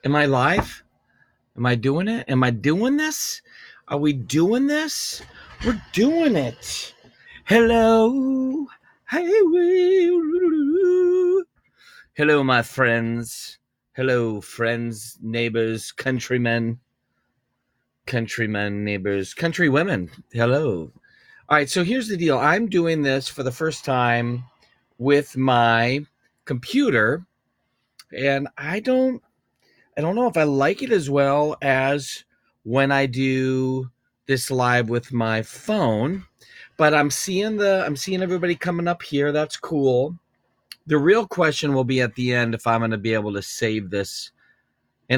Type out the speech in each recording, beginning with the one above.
Am I live? Am I doing it? Am I doing this? Are we doing this? We're doing it. Hello. Hey. Hello, my friends. Hello, friends, neighbors, countrymen, neighbors, countrywomen. Hello. All right, so here's the deal. I'm doing this for the first time with my computer, and I don't know if I like it as well as when I do this live with my phone, but I'm seeing everybody coming up here. That's cool. The real question will be at the end if I'm going to be able to save this. And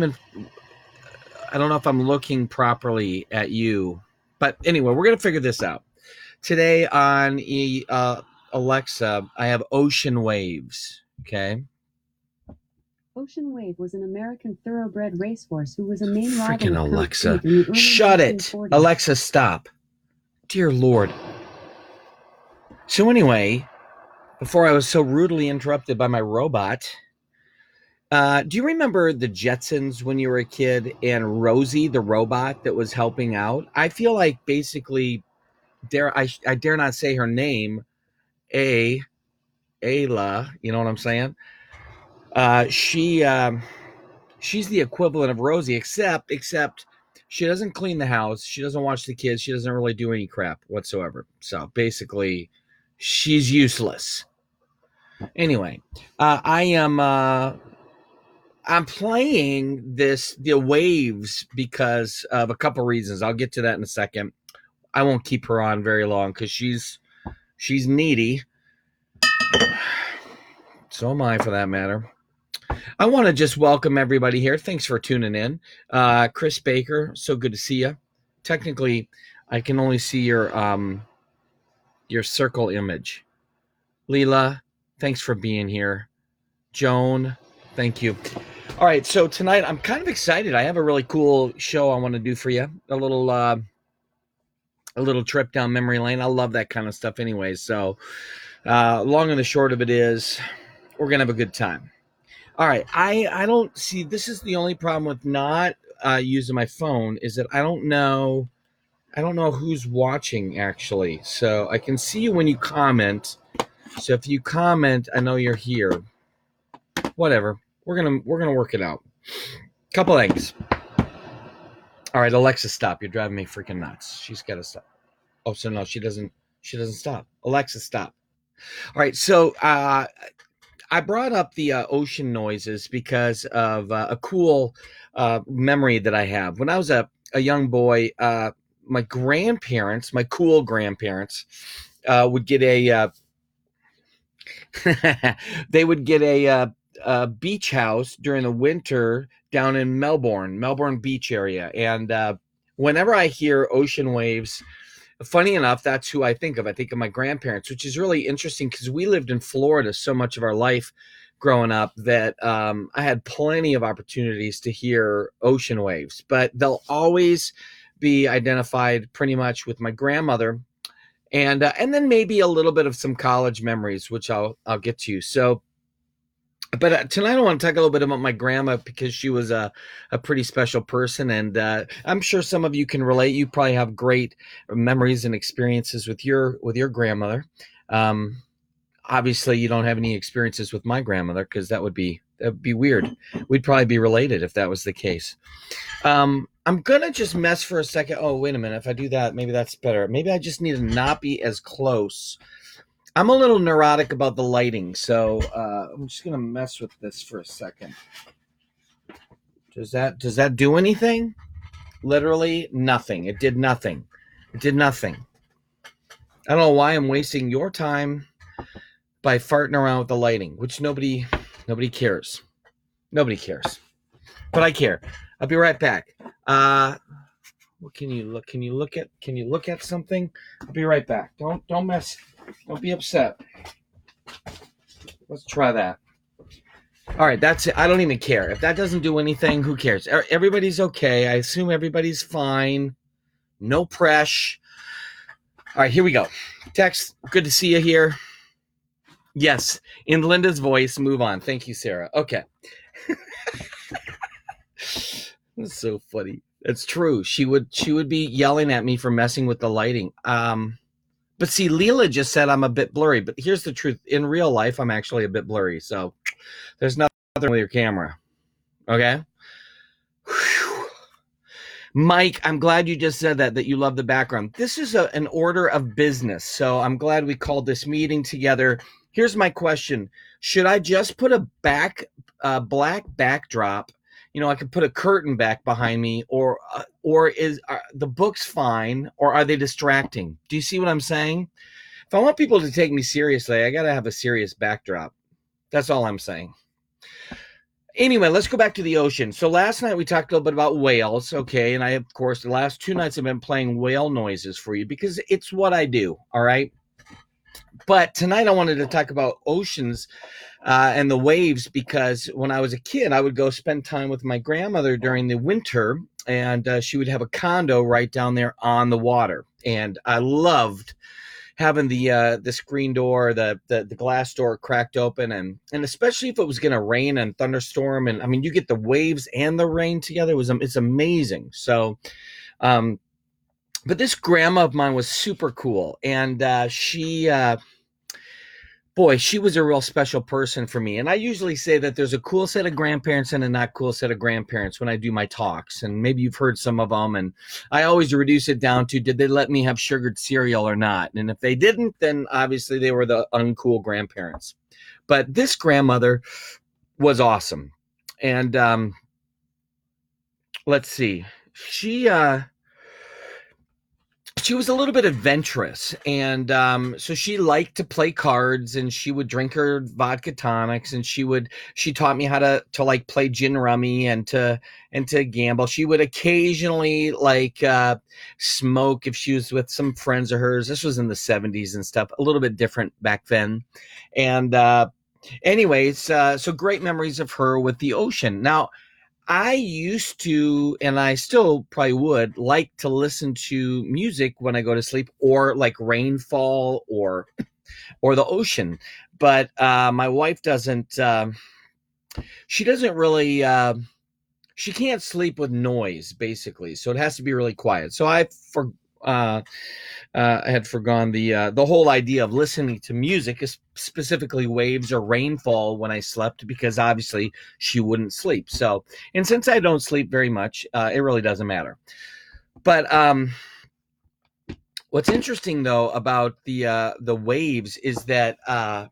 I don't know if I'm looking properly at you. But anyway, we're going to figure this out. Today on Alexa, I have Ocean Waves, okay? Ocean Wave was an American thoroughbred racehorse who was a main rival Freaking of Count Alexa. Speed in the early Shut it. 1940s. Alexa, stop. Dear Lord. So anyway, before I was so rudely interrupted by my robot, do you remember the Jetsons when you were a kid and Rosie, the robot that was helping out? I feel like basically, I dare not say her name, Ayla, you know what I'm saying? She's the equivalent of Rosie, except she doesn't clean the house, she doesn't watch the kids, she doesn't really do any crap whatsoever. So basically, she's useless. Anyway, I'm playing the waves because of a couple reasons. I'll get to that in a second. I won't keep her on very long because she's needy. So am I, for that matter. I want to just welcome everybody here. Thanks for tuning in. Chris Baker, so good to see you. Technically, I can only see your circle image. Leela, thanks for being here. Joan, thank you. All right, so tonight I'm kind of excited. I have a really cool show I want to do for you. A little trip down memory lane. I love that kind of stuff anyway. So long and the short of it is we're going to have a good time. All right, I don't see, this is the only problem with not using my phone is that I don't know who's watching actually. So I can see you when you comment. So if you comment, I know you're here. Whatever. We're gonna work it out. Couple things. All right, Alexa, stop. You're driving me freaking nuts. She's got to stop. Oh, so no, she doesn't stop. Alexa, stop. All right, so I brought up the ocean noises because of a cool memory that I have. When I was a young boy, my cool grandparents, would get they would get a beach house during the winter down in Melbourne Beach area. And whenever I hear ocean waves, funny enough, that's who I think of. I think of my grandparents, which is really interesting because we lived in Florida so much of our life growing up that I had plenty of opportunities to hear ocean waves, but they'll always be identified pretty much with my grandmother, and then maybe a little bit of some college memories, which I'll get to. So, but tonight I want to talk a little bit about my grandma because she was a pretty special person, and I'm sure some of you can relate. You probably have great memories and experiences with your grandmother. Obviously, you don't have any experiences with my grandmother because that would be weird. We'd probably be related if that was the case. I'm gonna just mess for a second. Oh, wait a minute. If I do that, maybe that's better. Maybe I just need to not be as close. I'm a little neurotic about the lighting, so I'm just gonna mess with this for a second. Does that do anything? Literally nothing. It did nothing. I don't know why I'm wasting your time by farting around with the lighting, which nobody cares. Nobody cares. But I care. I'll be right back. What can you look? Can you look at something? I'll be right back. Don't mess. Don't be upset. Let's try that. All right, that's it. I don't even care. If that doesn't do anything, who cares? Everybody's okay. I assume everybody's fine. No pressure. All right, here we go. Text, good to see you here. Yes, in Linda's voice, move on. Thank you, Sarah. Okay. That's so funny. It's true. She would be yelling at me for messing with the lighting. But see, Leela just said I'm a bit blurry. But here's the truth: in real life, I'm actually a bit blurry. So there's nothing wrong with your camera. Okay. Whew. Mike, I'm glad you just said that you love the background. This is an order of business. So I'm glad we called this meeting together. Here's my question. Should I just put a black backdrop? I could put a curtain back behind me, or is the books fine, or are they distracting? Do you see what I'm saying? If I want people to take me seriously, I got to have a serious backdrop. That's all I'm saying. Anyway, let's go back to the ocean. So last night we talked a little bit about whales, okay? And I, of course, the last 2 nights I've been playing whale noises for you because it's what I do, all right? But tonight I wanted to talk about oceans and the waves because when I was a kid, I would go spend time with my grandmother during the winter, and she would have a condo right down there on the water. And I loved having the screen door, the glass door cracked open, and especially if it was going to rain and thunderstorm, and I mean you get the waves and the rain together. It's amazing. So, but this grandma of mine was super cool, and she was a real special person for me. And I usually say that there's a cool set of grandparents and a not cool set of grandparents when I do my talks. And maybe you've heard some of them. And I always reduce it down to, did they let me have sugared cereal or not? And if they didn't, then obviously they were the uncool grandparents. But this grandmother was awesome. And let's see. She was a little bit adventurous, and so she liked to play cards, and she would drink her vodka tonics, and she taught me how to like play gin rummy and to gamble. She would occasionally like smoke if she was with some friends of hers. This was in the 70s and stuff, a little bit different back then. And anyways, so great memories of her with the ocean. Now, I used to, and I still probably would, like to listen to music when I go to sleep, or like rainfall or the ocean. But my wife doesn't. She doesn't really. She can't sleep with noise, basically. So it has to be really quiet. So I had forgone the whole idea of listening to music, specifically waves or rainfall, when I slept, because obviously she wouldn't sleep. So, and since I don't sleep very much, it really doesn't matter. But what's interesting though about the waves is that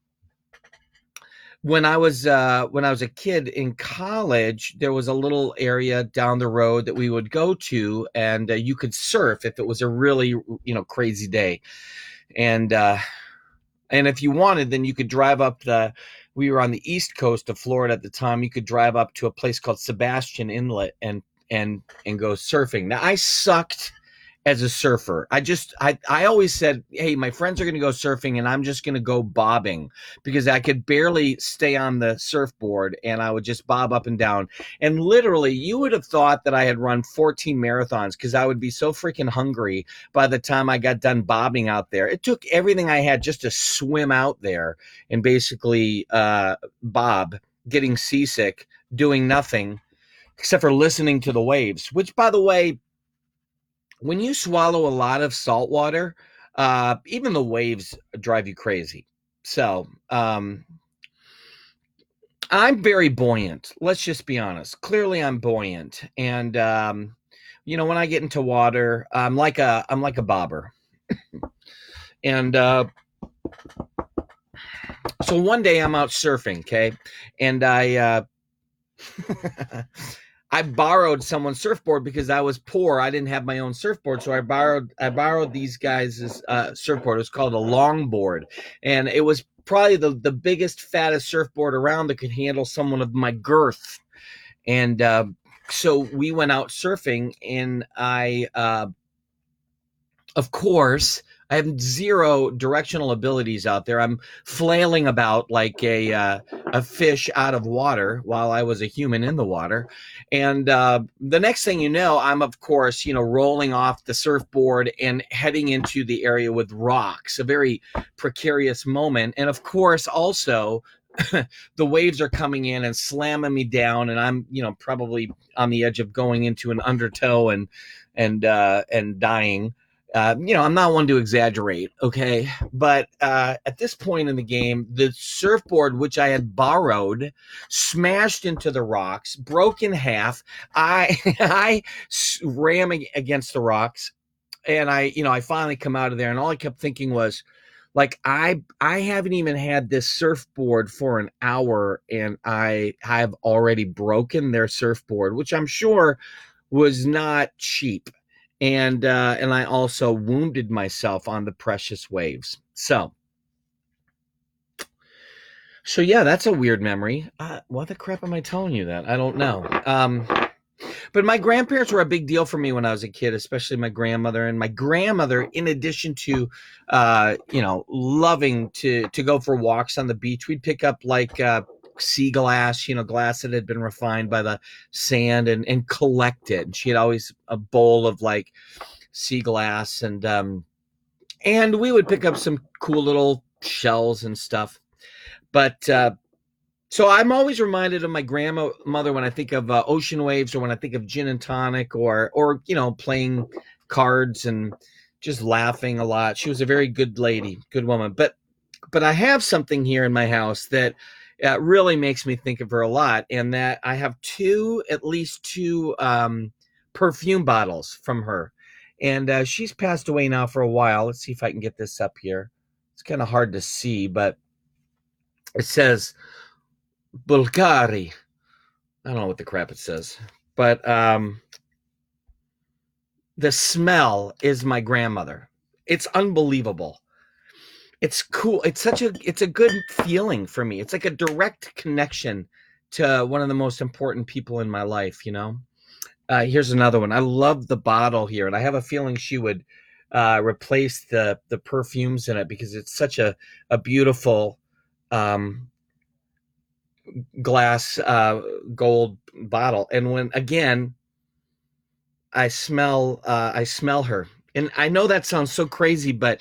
when I was a kid in college, there was a little area down the road that we would go to, and you could surf if it was a really crazy day, and if you wanted, then you could drive up we were on the east coast of Florida at the time. You could drive up to a place called Sebastian Inlet and go surfing. Now, I sucked as a surfer. I always said, hey, my friends are going to go surfing and I'm just going to go bobbing, because I could barely stay on the surfboard and I would just bob up and down. And literally, you would have thought that I had run 14 marathons, because I would be so freaking hungry by the time I got done bobbing out there. It took everything I had just to swim out there and basically bob, getting seasick, doing nothing except for listening to the waves, which, by the way, when you swallow a lot of salt water, even the waves drive you crazy. So I'm very buoyant. Let's just be honest. Clearly, I'm buoyant, and when I get into water, I'm like a bobber. And so one day I'm out surfing, okay, and I borrowed someone's surfboard because I was poor. I didn't have my own surfboard, so I borrowed these guys' surfboard. It was called a longboard, and it was probably the biggest, fattest surfboard around that could handle someone of my girth. And so we went out surfing, and of course, I have zero directional abilities out there. I'm flailing about like a fish out of water while I was a human in the water. And the next thing you know, I'm, of course, rolling off the surfboard and heading into the area with rocks, a very precarious moment. And of course, also, the waves are coming in and slamming me down, and I'm, probably on the edge of going into an undertow and dying. I'm not one to exaggerate, okay? But at this point in the game, the surfboard, which I had borrowed, smashed into the rocks, broke in half. I I ram against the rocks, and I finally come out of there, and all I kept thinking was, like, I haven't even had this surfboard for an hour, and I have already broken their surfboard, which I'm sure was not cheap. And I also wounded myself on the precious waves. So yeah, that's a weird memory. Why the crap am I telling you that? I don't know. But my grandparents were a big deal for me when I was a kid, especially my grandmother. And my grandmother, in addition to, loving to go for walks on the beach, we'd pick up like sea glass, glass that had been refined by the sand, and collect it. And she had always a bowl of like sea glass, and we would pick up some cool little shells and stuff. But so I'm always reminded of my grandmother when I think of ocean waves, or when I think of gin and tonic, or playing cards and just laughing a lot. She was a very good lady, good woman. But I have something here in my house that really makes me think of her a lot, and that I have at least two perfume bottles from her. And she's passed away now for a while. Let's see if I can get this up here. It's kind of hard to see, but it says Bulgari. I don't know what the crap it says, but the smell is my grandmother. It's unbelievable. It's cool. It's a good feeling for me. It's like a direct connection to one of the most important people in my life, Here's another one. I love the bottle here, and I have a feeling she would replace the perfumes in it, because it's such a beautiful glass gold bottle. And when again I smell her, and I know that sounds so crazy, but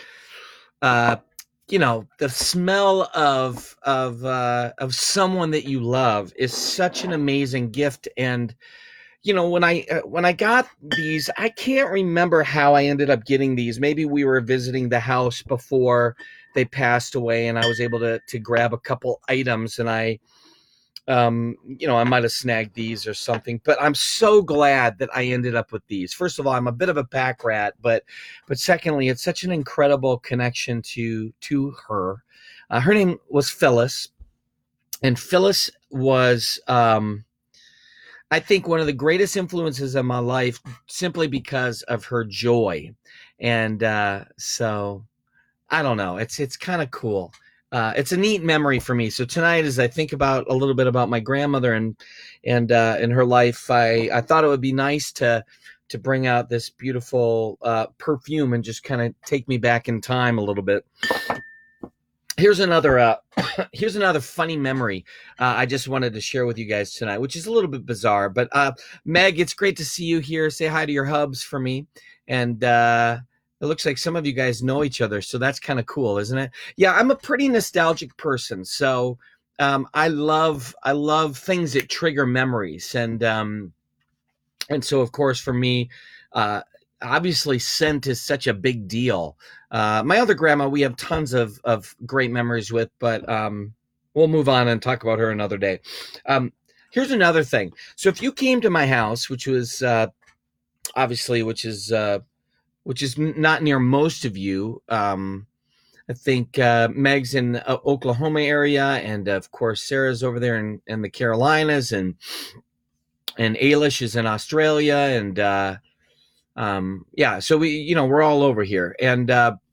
the smell of someone that you love is such an amazing gift. And when I got these, I can't remember how I ended up getting these. Maybe we were visiting the house before they passed away, and I was able to grab a couple items, and I might have snagged these or something. But I'm so glad that I ended up with these. First of all, I'm a bit of a pack rat, but secondly, it's such an incredible connection to her. Her name was Phyllis, and Phyllis was, I think, one of the greatest influences of my life, simply because of her joy. And so I don't know. It's kind of cool. It's a neat memory for me. So tonight, as I think about a little bit about my grandmother and her life, I thought it would be nice to bring out this beautiful perfume and just kind of take me back in time a little bit. Here's another funny memory I just wanted to share with you guys tonight, which is a little bit bizarre. But Meg, it's great to see you here. Say hi to your hubs for me. And it looks like some of you guys know each other, so that's kind of cool, isn't it? Yeah, I'm a pretty nostalgic person, so I love things that trigger memories, and so of course for me, obviously scent is such a big deal. My other grandma, we have tons of great memories with, but we'll move on and talk about her another day. Here's another thing. So if you came to my house, which was obviously, which is not near most of you. I think Meg's in the Oklahoma area, and of course Sarah's over there in the Carolinas, and Ailish is in Australia, and yeah, so we're all over here. And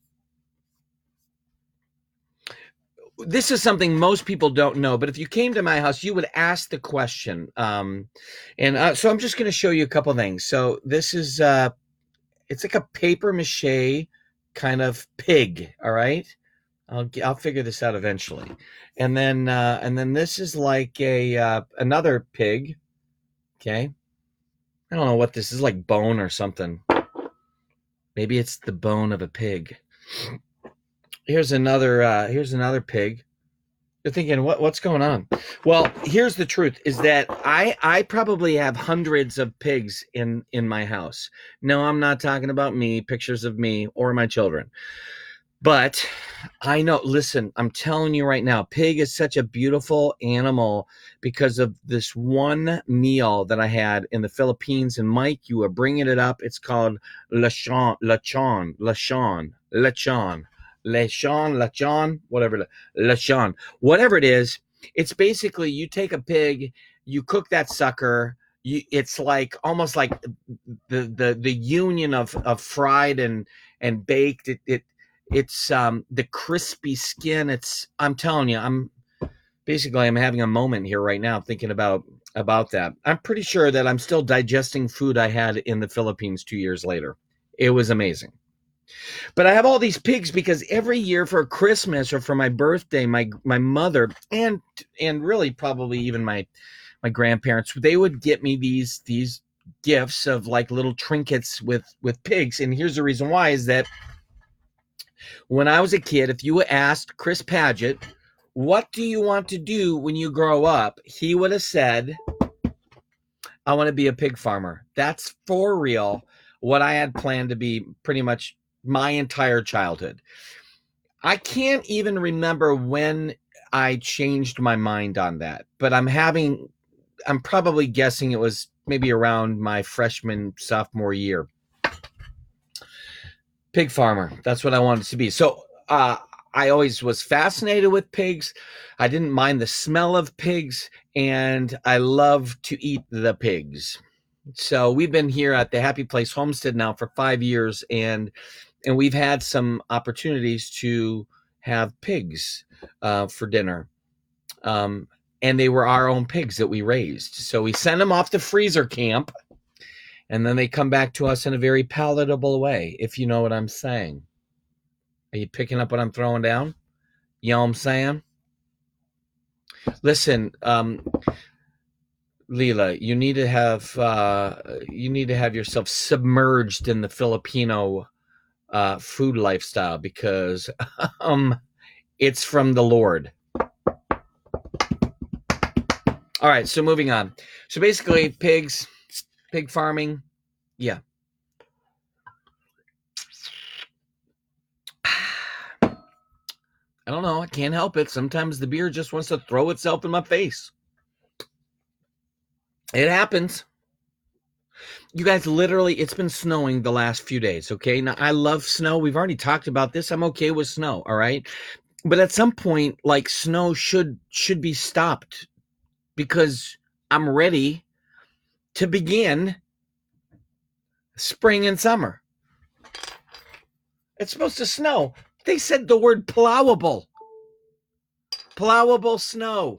this is something most people don't know, but if you came to my house, you would ask the question. And so I'm just going to show you a couple things. So this is it's like a paper mache kind of pig. All right. I'll figure this out eventually. And then this is like another pig. Okay. I don't know what this is, like bone or something. Maybe it's the bone of a pig. Here's another pig. You're thinking, what's going on? Well, here's the truth: is that I probably have hundreds of pigs in my house. No, I'm not talking about me, pictures of me or my children. But I know, listen, I'm telling you right now, pig is such a beautiful animal because of this one meal that I had in the Philippines. And Mike, you were bringing it up. It's called lechon, whatever it is. It's basically you take a pig, you cook that sucker. It's like almost like the union of fried and baked. It's the crispy skin. I'm telling you, I'm having a moment here right now thinking about that. I'm pretty sure that I'm still digesting food I had in the Philippines 2 years later. It was amazing. But I have all these pigs because every year for Christmas or for my birthday, my mother and really probably even my grandparents, they would get me these gifts of like little trinkets with pigs. And here's the reason why is that when I was a kid, if you asked Chris Paget, what do you want to do when you grow up? He would have said, I want to be a pig farmer. That's for real what I had planned to be pretty much my entire childhood. I can't even remember when I changed my mind on that, but I'm probably guessing it was maybe around my freshman, sophomore year. Pig farmer. That's what I wanted to be. So I always was fascinated with pigs. I didn't mind the smell of pigs, and I love to eat the pigs. So we've been here at the Happy Place Homestead now for 5 years, and we've had some opportunities to have pigs for dinner. And they were our own pigs that we raised. So we sent them off to freezer camp, and then they come back to us in a very palatable way, if you know what I'm saying. Are you picking up what I'm throwing down? You know what I'm saying? Listen, Leela, you need to have yourself submerged in the Filipino food lifestyle because it's from the Lord. All right, so moving on. So basically, pig farming, yeah. I don't know. I can't help it. Sometimes the beer just wants to throw itself in my face. It happens. You guys, literally, it's been snowing the last few days, okay? Now, I love snow. We've already talked about this. I'm okay with snow, all right? But at some point, like, snow should be stopped because I'm ready to begin spring and summer. It's supposed to snow. They said the word plowable. Plowable snow.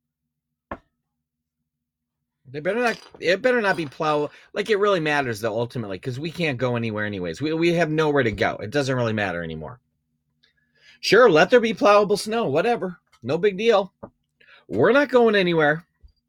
It better not be plow. Like, it really matters though, ultimately, because we can't go anywhere anyways. We have nowhere to go. It doesn't really matter anymore. Sure, let there be plowable snow, whatever. No big deal. We're not going anywhere.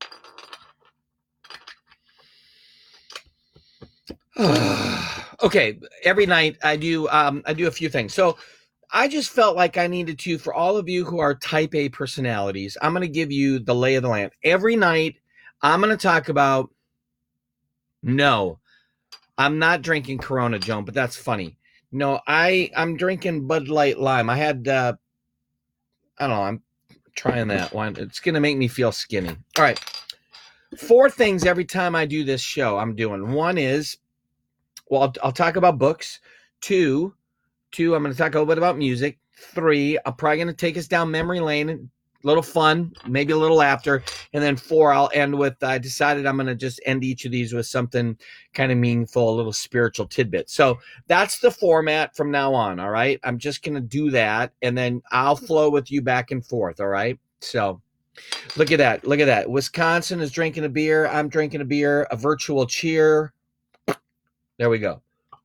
Okay, every night I do a few things. So I just felt like I needed to, for all of you who are type A personalities, I'm going to give you the lay of the land. Every night I'm going to talk about, no, I'm not drinking Corona, Joan, but that's funny. No, I'm drinking Bud Light Lime. I had, I don't know, I'm trying that one. It's going to make me feel skinny. All right. 4 things every time I do this show I'm doing. One is, well, I'll talk about books. 2, I'm going to talk a little bit about music. 3, I'm probably going to take us down memory lane, a little fun, maybe a little laughter. And then 4, I'll end with, I decided I'm going to just end each of these with something kind of meaningful, a little spiritual tidbit. So that's the format from now on, all right? I'm just going to do that, and then I'll flow with you back and forth, all right? So look at that. Wisconsin is drinking a beer. I'm drinking a beer, a virtual cheer. There we go.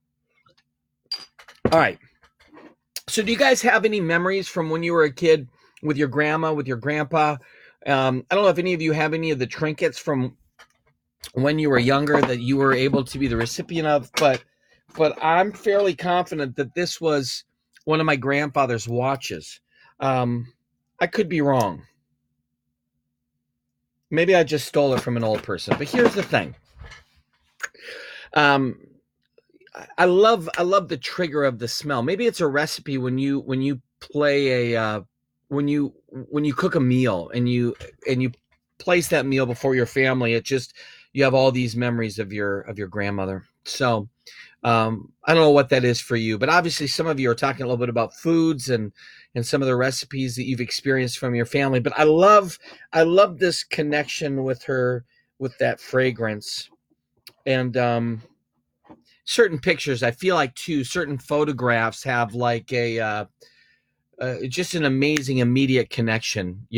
All right. So do you guys have any memories from when you were a kid with your grandma, with your grandpa? I don't know if any of you have any of the trinkets from when you were younger that you were able to be the recipient of, but I'm fairly confident that this was one of my grandfather's watches. I could be wrong. Maybe I just stole it from an old person. But here's the thing. Um, I love the trigger of the smell. Maybe it's a recipe when you play when you cook a meal and you place that meal before your family. It just you have all these memories of your grandmother. So I don't know what that is for you, but obviously some of you are talking a little bit about foods and some of the recipes that you've experienced from your family. But I love this connection with her with that fragrance and certain pictures. I feel like too certain photographs have like a just an amazing immediate connection.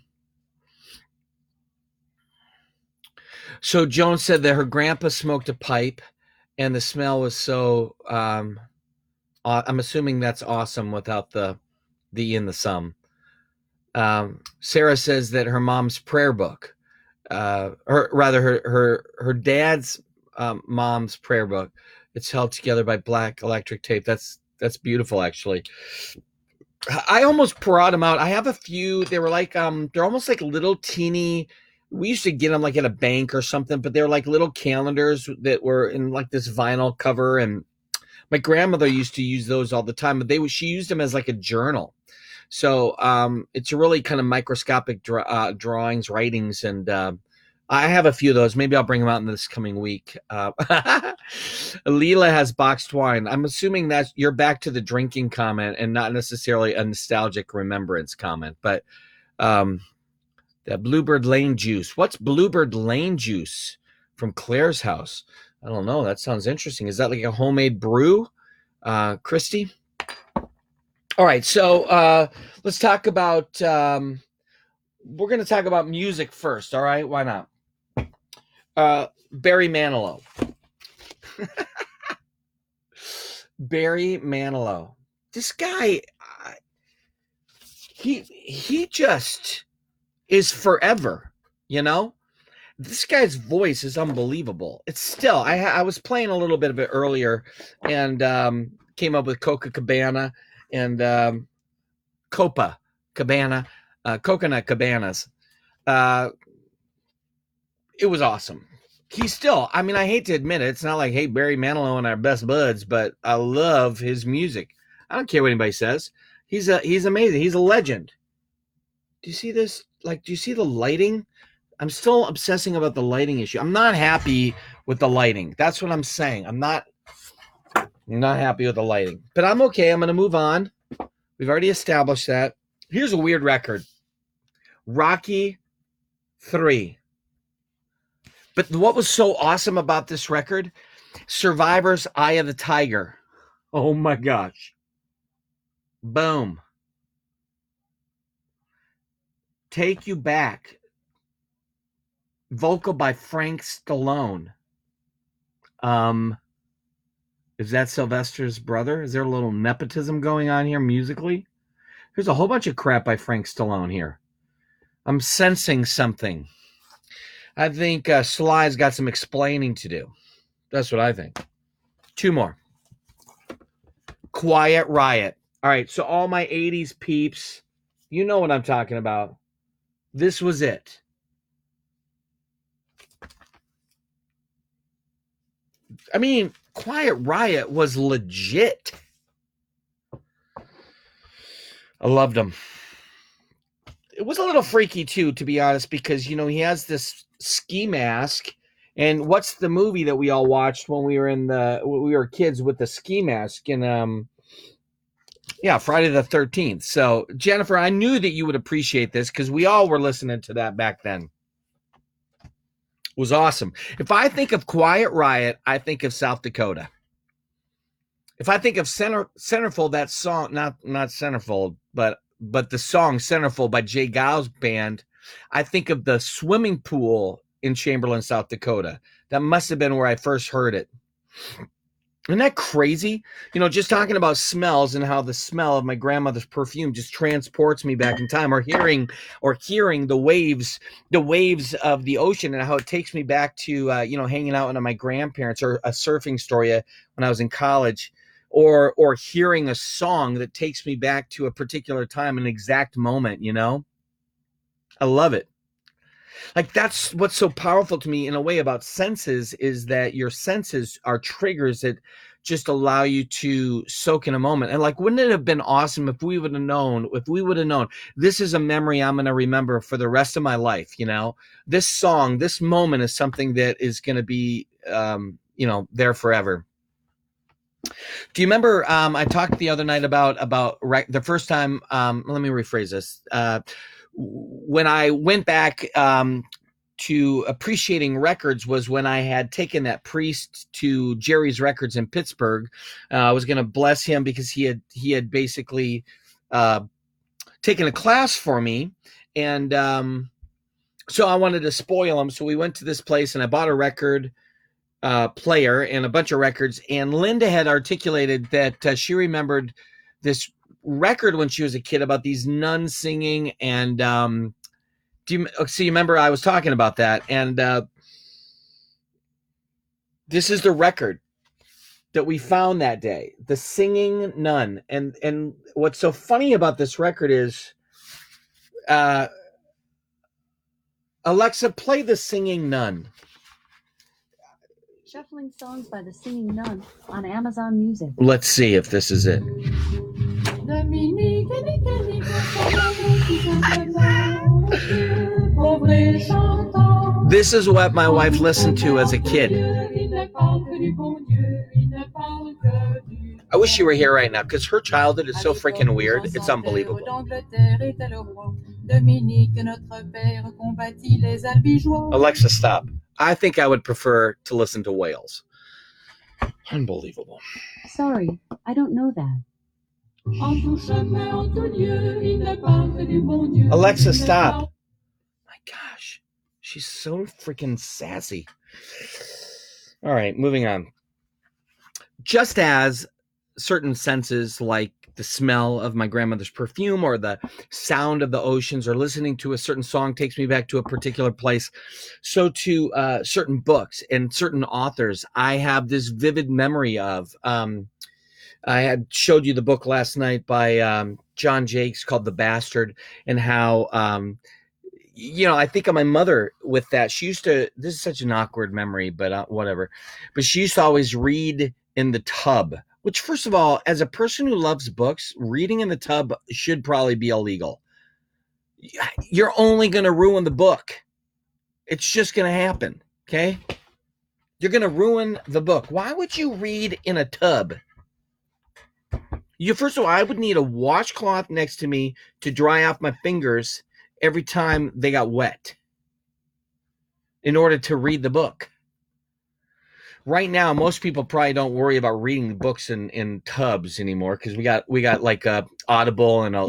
So Joan said that her grandpa smoked a pipe, and the smell was so. I'm assuming that's awesome without the in the sum. Sarah says that her mom's prayer book, or rather her dad's mom's prayer book. It's held together by black electric tape. That's beautiful, actually. I almost brought them out. I have a few. They were like they're almost like little teeny. We used to get them like at a bank or something, but they're like little calendars that were in like this vinyl cover. And my grandmother used to use those all the time, but she used them as like a journal. So it's really kind of microscopic drawings, writings, and I have a few of those. Maybe I'll bring them out in this coming week. Leela has boxed wine. I'm assuming that you're back to the drinking comment and not necessarily a nostalgic remembrance comment. But that Bluebird Lane juice. What's Bluebird Lane juice from Claire's house? I don't know. That sounds interesting. Is that like a homemade brew, Christy? All right. So let's talk about. We're going to talk about music first. All right. Why not? Barry Manilow. Barry Manilow. This guy, he just is forever. This guy's voice is unbelievable. It's still. I was playing a little bit of it earlier, and came up with Copacabana and Copacabana, Coconut Cabanas. It was awesome. He's still, I mean, I hate to admit it. It's not like, hey, Barry Manilow and our best buds, but I love his music. I don't care what anybody says. He's amazing. He's a legend. Do you see this? Like, do you see the lighting? I'm still obsessing about the lighting issue. I'm not happy with the lighting. That's what I'm saying. I'm not happy with the lighting, but I'm okay. I'm going to move on. We've already established that. Here's a weird record. Rocky 3. But what was so awesome about this record? Survivor's Eye of the Tiger. Oh my gosh. Boom. Take You Back. Vocal by Frank Stallone. Is that Sylvester's brother? Is there a little nepotism going on here musically? There's a whole bunch of crap by Frank Stallone here. I'm sensing something. I think Sly's got some explaining to do. That's what I think. 2 more. Quiet Riot. All right, so all my 80s peeps, you know what I'm talking about. This was it. I mean, Quiet Riot was legit. I loved him. It was a little freaky too, to be honest, because he has this ski mask. And what's the movie that we all watched when we were kids with the ski mask? And Friday the 13th. So Jennifer, I knew that you would appreciate this because we all were listening to that back then. It was awesome. If I think of Quiet Riot, I think of South Dakota. If I think of Centerfold, that song, not Centerfold, but the song Centerfold by Jay Giles Band, I think of the swimming pool in Chamberlain, South Dakota. That must have been where I first heard it. Isn't that crazy? Just talking about smells and how the smell of my grandmother's perfume just transports me back in time, or hearing the waves of the ocean and how it takes me back to, hanging out with my grandparents, or a surfing story when I was in college, or hearing a song that takes me back to a particular time, an exact moment, I love it. Like that's what's so powerful to me in a way about senses, is that your senses are triggers that just allow you to soak in a moment. And like, wouldn't it have been awesome if we would have known, this is a memory I'm going to remember for the rest of my life. This song, this moment is something that is going to be, there forever. Do you remember, I talked the other night about the first time, let me rephrase this. When I went back, to appreciating records was when I had taken that priest to Jerry's Records in Pittsburgh. I was going to bless him because he had basically taken a class for me, and so I wanted to spoil him. So we went to this place, and I bought a record player and a bunch of records. And Linda had articulated that she remembered this record when she was a kid about these nuns singing, and you remember I was talking about that, and this is the record that we found that day, The Singing Nun. And what's so funny about this record is, Alexa, play The Singing Nun. Shuffling songs by The Singing Nun on Amazon Music. Let's see if this is it. This is what my wife listened to as a kid. I wish she were here right now, because her childhood is so freaking weird. It's unbelievable. Alexa, stop. I think I would prefer to listen to Wales. Unbelievable. Sorry, I don't know that. Alexa, stop. My gosh, she's so freaking sassy. All right, moving on. Just as certain senses, like the smell of my grandmother's perfume or the sound of the oceans or listening to a certain song takes me back to a particular place, so too certain books and certain authors I have this vivid memory of. I had showed you the book last night by John Jakes called The Bastard, and how I think of my mother with that. She used to, this is such an awkward memory, but whatever. But she used to always read in the tub, which, first of all, as a person who loves books, reading in the tub should probably be illegal. You're only going to ruin the book. It's just going to happen, okay? You're going to ruin the book. Why would you read in a tub? First of all, I would need a washcloth next to me to dry off my fingers every time they got wet in order to read the book. Right now, most people probably don't worry about reading books in tubs anymore, because we got like Audible and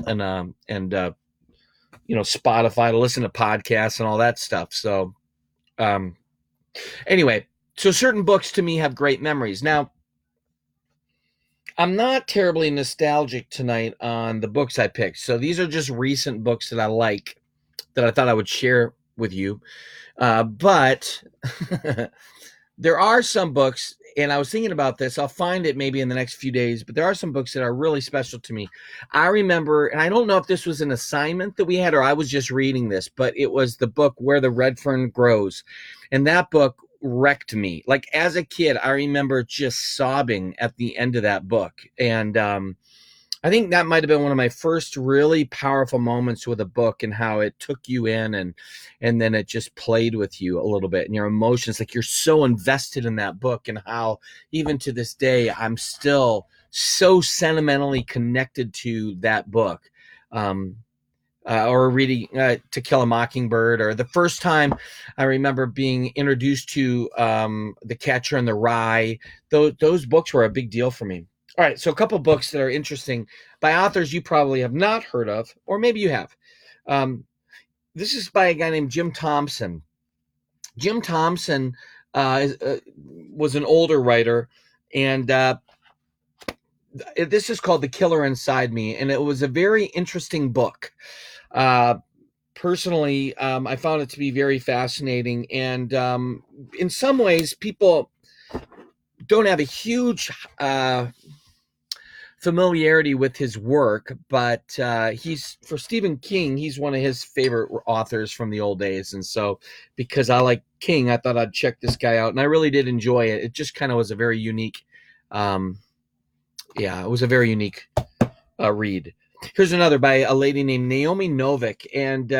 Spotify to listen to podcasts and all that stuff. So anyway, so certain books to me have great memories. Now, I'm not terribly nostalgic tonight on the books I picked. So these are just recent books that I like, that I thought I would share with you. But there are some books, and I was thinking about this. I'll find it maybe in the next few days, but there are some books that are really special to me. I remember, and I don't know if this was an assignment that we had or I was just reading this, but it was the book Where the Red Fern Grows. And that book wrecked me. Like, as a kid, I remember just sobbing at the end of that book. And I think that might have been one of my first really powerful moments with a book, and how it took you in, and then it just played with you a little bit, and your emotions, like you're so invested in that book, and how even to this day, I'm still so sentimentally connected to that book. Or reading To Kill a Mockingbird, or the first time I remember being introduced to The Catcher in the Rye. Those books were a big deal for me. All right, so a couple books that are interesting by authors you probably have not heard of, or maybe you have. This is by a guy named Jim Thompson. Jim Thompson was an older writer, and this is called The Killer Inside Me, and it was a very interesting book. Personally, I found it to be very fascinating, and in some ways, people don't have a huge familiarity with his work, but he's for Stephen King. He's one of his favorite authors from the old days, and so because I like King, I thought I'd check this guy out, and I really did enjoy it. It just kind of was a very unique, it was a very unique read. Here's another by a lady named Naomi Novik, and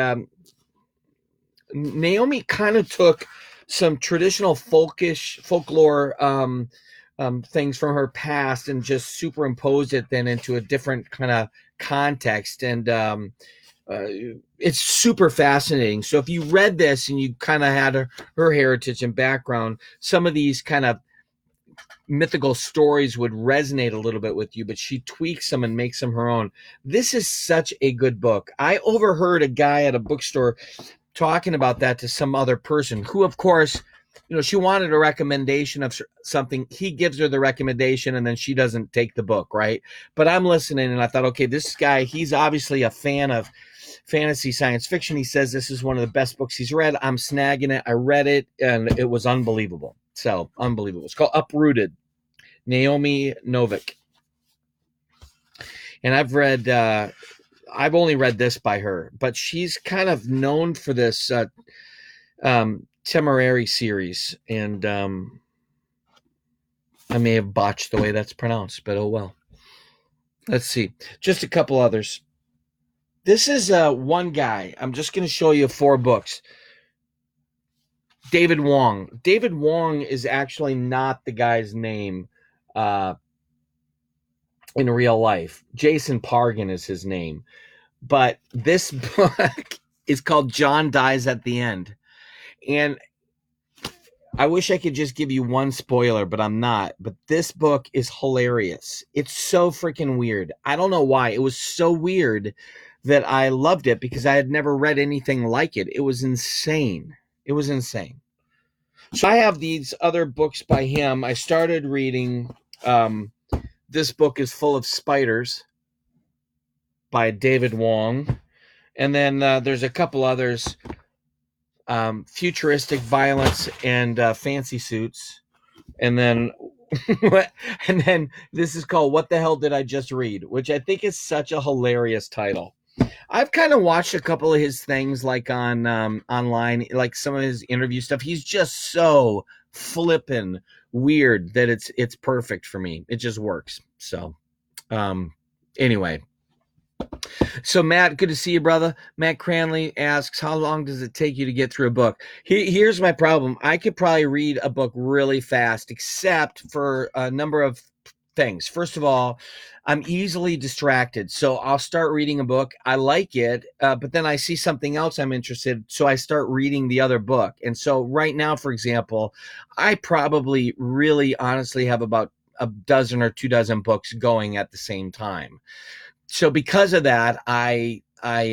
Naomi kind of took some traditional folklore things from her past and just superimposed it then into a different kind of context. And it's super fascinating. So if you read this and you kind of had her heritage and background, some of these kind of mythical stories would resonate a little bit with you, but she tweaks them and makes them her own. This is such a good book. I overheard a guy at a bookstore talking about that to some other person who, of course, she wanted a recommendation of something. He gives her the recommendation and then she doesn't take the book, right? But I'm listening and I thought, okay, this guy, he's obviously a fan of fantasy science fiction. He says this is one of the best books he's read. I'm snagging it. I read it and it was unbelievable. So unbelievable. It's called Uprooted. Naomi Novik. And I've only read this by her, but she's kind of known for this Temerary series, and I may have botched the way that's pronounced, but oh well. Let's see. Just a couple others. This is one guy. I'm just going to show you 4 books. David Wong. David Wong is actually not the guy's name in real life. Jason Pargin is his name. But this book is called John Dies at the End. And I wish I could just give you one spoiler, but I'm not. But this book is hilarious. It's so freaking weird. I don't know why. It was so weird that I loved it because I had never read anything like it. It was insane. It was insane. So I have these other books by him. I started reading This Book is Full of Spiders by David Wong. And then there's a couple others. Futuristic Violence and Fancy Suits. And then this is called What the Hell Did I Just Read? Which I think is such a hilarious title. I've kind of watched a couple of his things like on online, like some of his interview stuff. He's just so flippin' weird that it's perfect for me. It just works. So anyway. So Matt, good to see you, brother. Matt Cranley asks, how long does it take you to get through a book? Here's my problem. I could probably read a book really fast, except for a number of things. First of all, I'm easily distracted. So I'll start reading a book. I like it, but then I see something else I'm interested. So I start reading the other book. And so right now, for example, I probably really honestly have about a dozen or 2 dozen books going at the same time. So because of that, I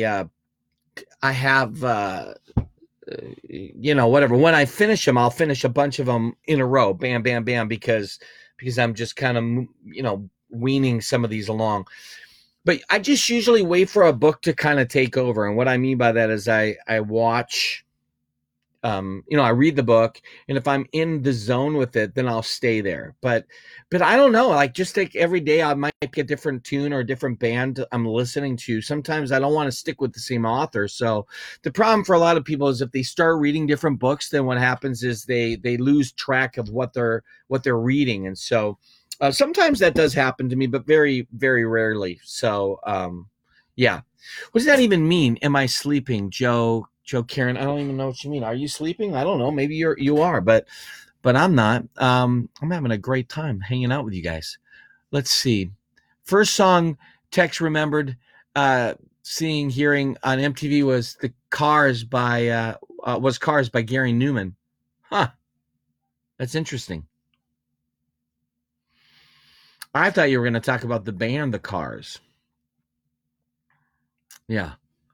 have, whatever. When I finish them, I'll finish a bunch of them in a row, bam, bam, bam, because I'm just kind of, weaning some of these along. But I just usually wait for a book to kind of take over. And what I mean by that is I watch, I read the book, and if I'm in the zone with it, then I'll stay there. But I don't know, like just like every day I might pick a different tune or a different band I'm listening to. Sometimes I don't want to stick with the same author. So the problem for a lot of people is if they start reading different books, then what happens is they lose track of what they're reading. And so sometimes that does happen to me, but very, very rarely. So yeah. What does that even mean? Am I sleeping, Joe Karen? I don't even know what you mean. Are you sleeping? I don't know. Maybe you are, but I'm not. I'm having a great time hanging out with you guys. Let's see. First song Tex remembered hearing on MTV was Cars by Gary Newman. Huh. That's interesting. I thought you were going to talk about the band The Cars. Yeah.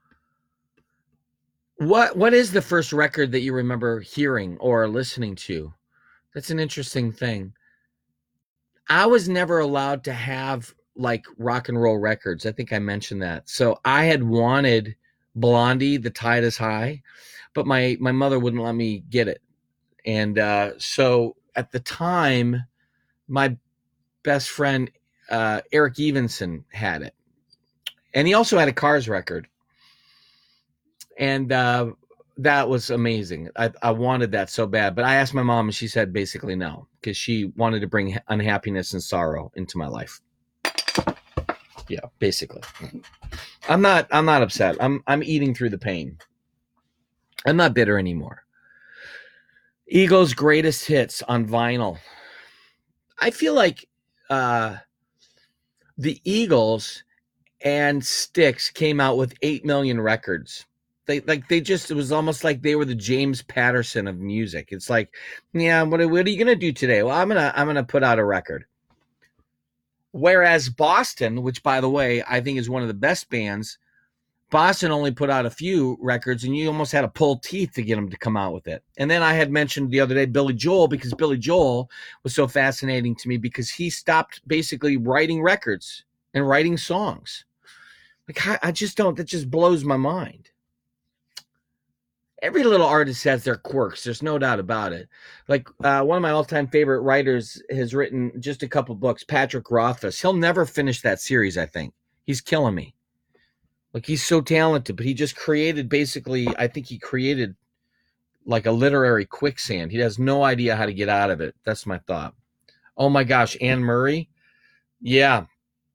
What is the first record that you remember hearing or listening to? That's an interesting thing. I was never allowed to have like rock and roll records. I think I mentioned that. So I had wanted Blondie, The Tide is High, but my mother wouldn't let me get it. And so at the time, my best friend Eric Evenson had it. And he also had a Cars record. And that was amazing. I wanted that so bad. But I asked my mom, and she said basically no, because she wanted to bring unhappiness and sorrow into my life. Yeah, basically. I'm not upset. I'm eating through the pain. I'm not bitter anymore. Eagles' greatest hits on vinyl. I feel like the Eagles and Styx came out with 8 million records. It was almost like they were the James Patterson of music. It's like, yeah, what are you gonna do today? Well, I'm gonna put out a record. Whereas Boston, which by the way I think is one of the best bands, Boston only put out a few records, and you almost had to pull teeth to get them to come out with it. And then I had mentioned the other day Billy Joel, because Billy Joel was so fascinating to me because he stopped basically writing records and writing songs. Like, I just don't, that just blows my mind. Every little artist has their quirks. There's no doubt about it. Like one of my all-time favorite writers has written just a couple books, Patrick Rothfuss. He'll never finish that series, I think. He's killing me. Like, he's so talented, but he just created basically, I think he created like a literary quicksand. He has no idea how to get out of it. That's my thought. Oh my gosh, Anne Murray. Yeah.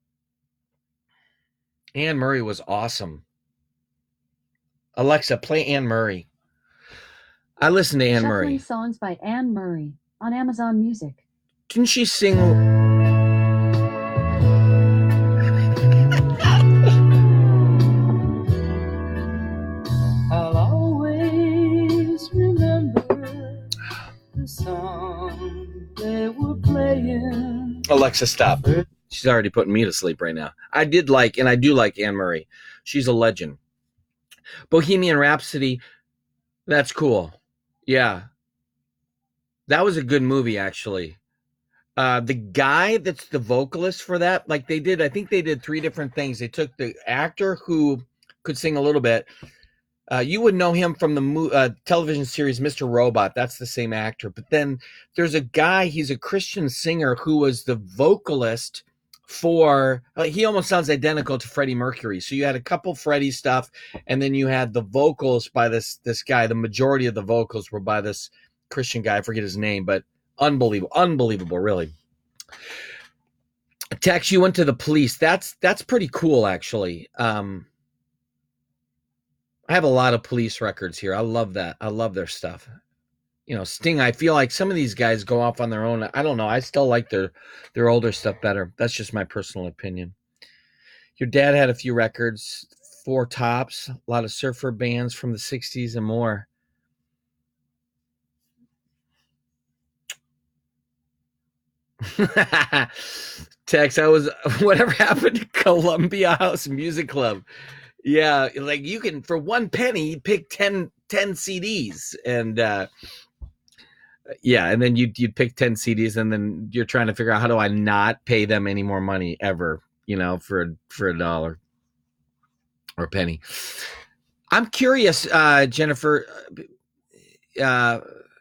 Anne Murray was awesome. Alexa, play Anne Murray. I listened to Anne Murray. Shuffling songs by Anne Murray on Amazon Music. Didn't she sing? I'll always remember the song they were playing. Alexa, stop. She's already putting me to sleep right now. I do like Anne Murray. She's a legend. Bohemian Rhapsody, that's cool. Yeah. That was a good movie, actually. The guy that's the vocalist for that, I think they did 3 different things. They took the actor who could sing a little bit. You would know him from the television series Mr. Robot. That's the same actor. But then there's a guy, he's a Christian singer who was the vocalist for, he almost sounds identical to Freddie Mercury. So you had a couple Freddie stuff, and then you had the vocals by this guy. The majority of the vocals were by this Christian guy. I forget his name, but unbelievable, really. Tex, you went to the Police. That's pretty cool, actually. I have a lot of Police records here. I love that. I love their stuff. You know, Sting, I feel like some of these guys go off on their own. I don't know. I still like their older stuff better. That's just my personal opinion. Your dad had a few records, 4 Tops, a lot of surfer bands from the 60s and more. Tex, whatever happened to Columbia House Music Club? Yeah, like you can, for 1 penny, pick 10 CDs, and yeah, and then you'd pick 10 CDs, and then you're trying to figure out, how do I not pay them any more money ever, for a dollar or a penny. I'm curious, Jennifer, yeah,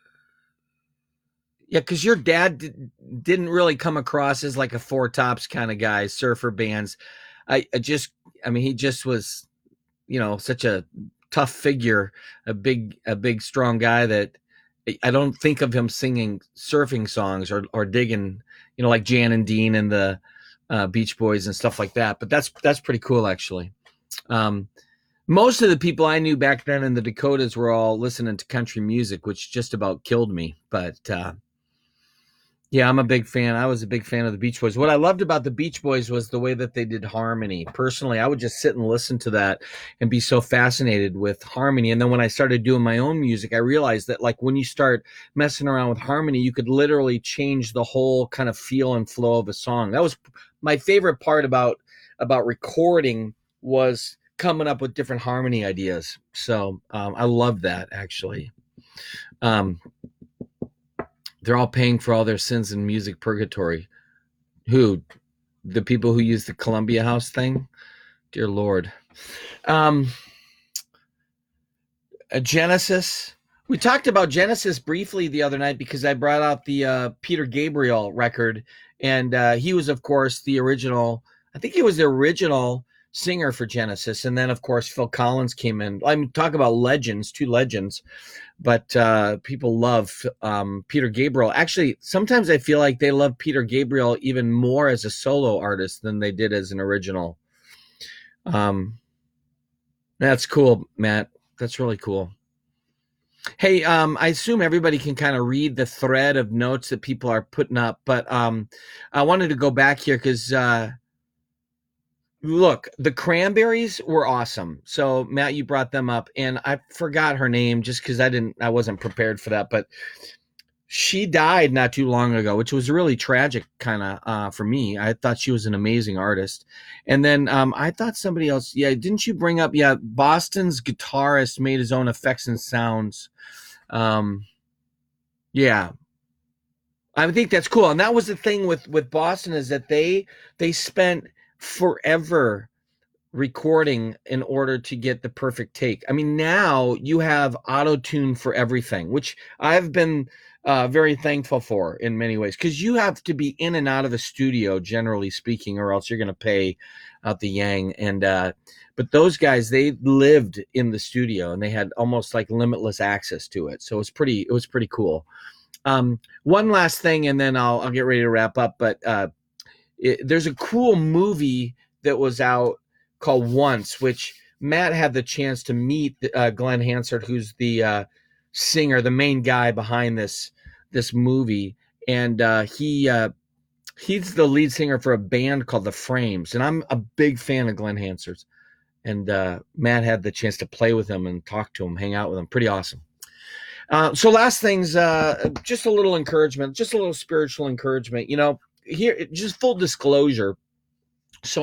because your dad didn't really come across as like a 4 Tops kind of guy, surfer bands. He just was, such a tough figure, a big, strong guy that I don't think of him singing surfing songs or digging, like Jan and Dean and the Beach Boys and stuff like that. But that's pretty cool, actually. Most of the people I knew back then in the Dakotas were all listening to country music, which just about killed me. But yeah, I'm a big fan. I was a big fan of the Beach Boys. What I loved about the Beach Boys was the way that they did harmony. Personally, I would just sit and listen to that and be so fascinated with harmony. And then when I started doing my own music, I realized that, like, when you start messing around with harmony, you could literally change the whole kind of feel and flow of a song. That was my favorite part about recording, was coming up with different harmony ideas. So I love that, actually. They're all paying for all their sins in music purgatory. Who? The people who use the Columbia House thing? Dear Lord. Genesis. We talked about Genesis briefly the other night because I brought out the Peter Gabriel record, and he was, of course, the original. I think he was the original singer for Genesis, and then, of course, Phil Collins came in. I'm talking about legends, two legends, but people love Peter Gabriel. Actually, sometimes I feel like they love Peter Gabriel even more as a solo artist than they did as an original. That's cool, Matt. That's really cool. Hey, I assume everybody can kind of read the thread of notes that people are putting up, but I wanted to go back here because look, the Cranberries were awesome. So Matt, you brought them up, and I forgot her name just because I wasn't prepared for that, but she died not too long ago, which was really tragic, kind of for me. I thought she was an amazing artist, and then I thought somebody else. Yeah, didn't you bring up? Yeah, Boston's guitarist made his own effects and sounds. Yeah, I think that's cool, and that was the thing with Boston is that they spent forever recording in order to get the perfect take. I mean, now you have auto tune for everything, which I've been very thankful for in many ways, because you have to be in and out of the studio, generally speaking, or else you're going to pay out the yang. And but those guys, they lived in the studio and they had almost like limitless access to it. So it was pretty cool. One last thing, and then I'll get ready to wrap up. But there's a cool movie that was out called Once, which Matt had the chance to meet Glenn Hansard, who's the singer, the main guy behind this movie, and he's the lead singer for a band called The Frames, and I'm a big fan of Glenn Hansard's. And Matt had the chance to play with him and talk to him, hang out with him. Pretty awesome. So last things, just a little encouragement, just a little spiritual encouragement. You know, here, just full disclosure. So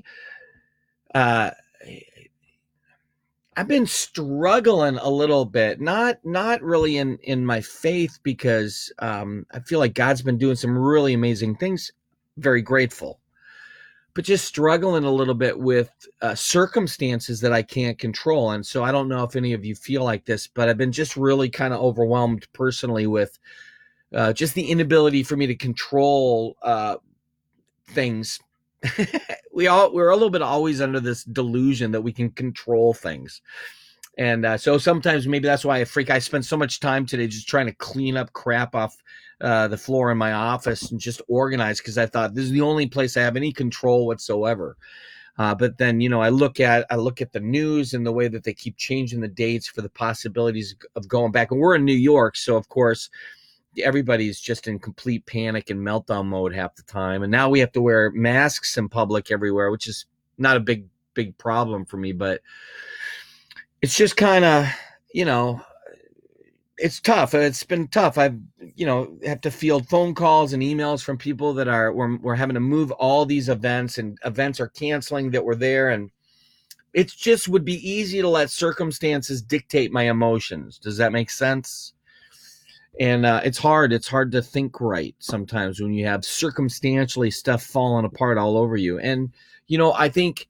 I've been struggling a little bit, not really in my faith, because I feel like God's been doing some really amazing things. Very grateful, but just struggling a little bit with circumstances that I can't control. And so I don't know if any of you feel like this, but I've been just really kind of overwhelmed personally with just the inability for me to control things. We're a little bit always under this delusion that we can control things. And so sometimes maybe that's why I spent so much time today just trying to clean up crap off the floor in my office and just organize, because I thought this is the only place I have any control whatsoever. But then, you know, I look at the news and the way that they keep changing the dates for the possibilities of going back. And we're in New York, so of course everybody's just in complete panic and meltdown mode half the time. And now we have to wear masks in public everywhere, which is not a big problem for me, but it's just kind of, you know, it's tough. It's been tough. I've, you know, have to field phone calls and emails from people that we're having to move all these events, and events are canceling that were there. And it just would be easy to let circumstances dictate my emotions. Does that make sense? And it's hard to think right sometimes when you have circumstantially stuff falling apart all over you. And, you know, I think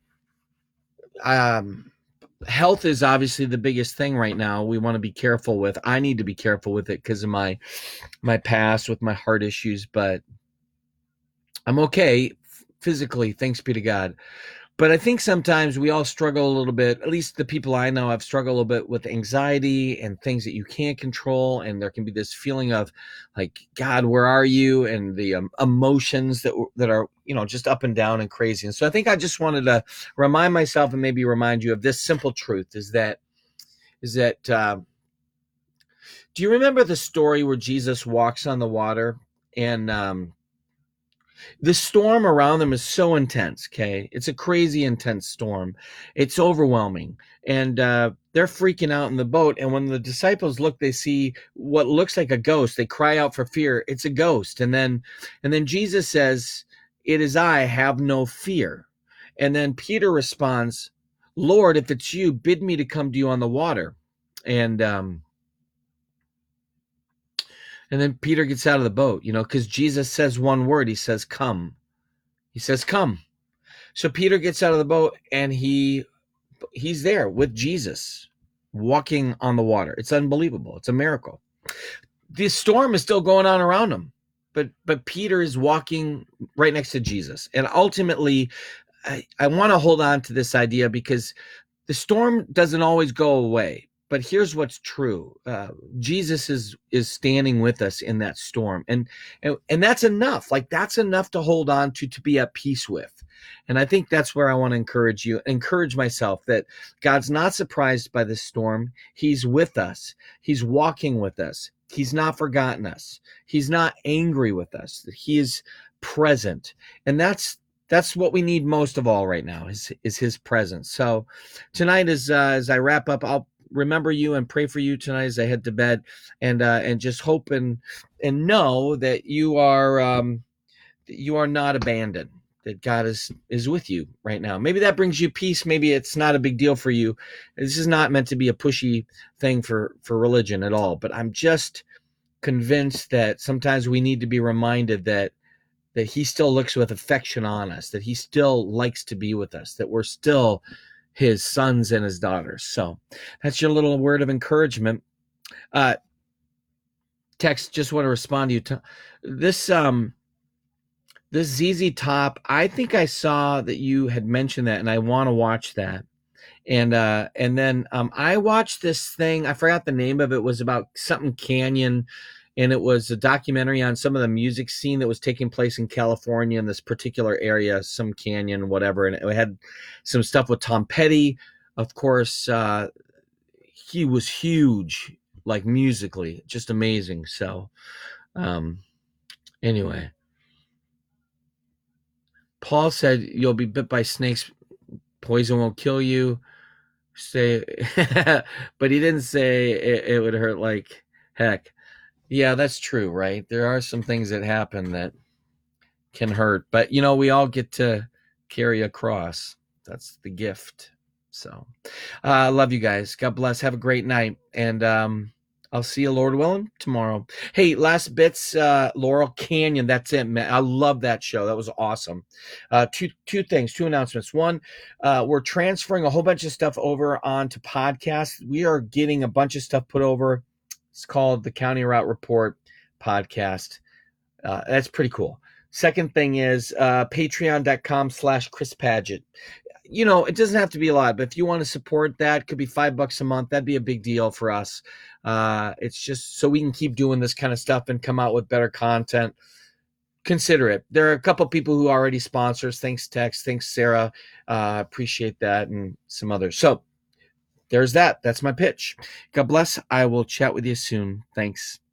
health is obviously the biggest thing right now. We want to be careful with. I need to be careful with it because of my past with my heart issues, but I'm okay physically, thanks be to God. But I think sometimes we all struggle a little bit, at least the people I know have struggled a little bit with anxiety and things that you can't control. And there can be this feeling of like, God, where are you? And the emotions that are, you know, just up and down and crazy. And so I think I just wanted to remind myself and maybe remind you of this simple truth is that do you remember the story where Jesus walks on the water and the storm around them is so intense, okay? It's a crazy intense storm. It's overwhelming. And they're freaking out in the boat. And when the disciples look, they see what looks like a ghost. They cry out for fear. It's a ghost. And then Jesus says, "It is I, have no fear." And then Peter responds, "Lord, if it's you, bid me to come to you on the water." And then Peter gets out of the boat, you know, because Jesus says one word. He says, "Come." He says, "Come." So Peter gets out of the boat and he's there with Jesus, walking on the water. It's unbelievable. It's a miracle. The storm is still going on around him, but Peter is walking right next to Jesus. And ultimately, I want to hold on to this idea because the storm doesn't always go away. But here's what's true: Jesus is standing with us in that storm, and that's enough. Like, that's enough to hold on to be at peace with. And I think that's where I want to encourage myself, that God's not surprised by this storm. He's with us. He's walking with us. He's not forgotten us. He's not angry with us. He is present, and that's what we need most of all right now is his presence. So tonight, as I wrap up, I'll remember you and pray for you tonight as I head to bed, and just hope and know that you are not abandoned, that God is with you right now. Maybe that brings you peace. Maybe it's not a big deal for you. This is not meant to be a pushy thing for religion at all, but I'm just convinced that sometimes we need to be reminded that he still looks with affection on us, that he still likes to be with us, that we're still his sons and his daughters. So that's your little word of encouragement. Text, just want to respond to you. This ZZ Top, I think I saw that you had mentioned that, and I want to watch that. And then I watched this thing. I forgot the name of it. It was about something Canyon, and it was a documentary on some of the music scene that was taking place in California in this particular area, some canyon, whatever. And it had some stuff with Tom Petty. Of course, he was huge, like musically, just amazing. So anyway, Paul said, you'll be bit by snakes. Poison won't kill you. But he didn't say it would hurt like heck. Yeah, that's true, right? There are some things that happen that can hurt, but we all get to carry a cross. That's the gift. So I love you guys. God bless. Have a great night. And I'll see you, Lord willing, tomorrow. Hey, last bits, Laurel Canyon. That's it, man. I love that show. That was awesome. Two things, two announcements. One, we're transferring a whole bunch of stuff over onto podcasts. We are getting a bunch of stuff put over. It's called the County Route Report podcast. That's pretty cool. Second thing is patreon.com/Chris Padgett. It doesn't have to be a lot, but if you want to support that, it could be $5 a month. That'd be a big deal for us. It's just so we can keep doing this kind of stuff and come out with better content. Consider it. There are a couple people who already sponsors. Thanks, Tex. Thanks, Sarah. Appreciate that, and some others. So there's that. That's my pitch. God bless. I will chat with you soon. Thanks.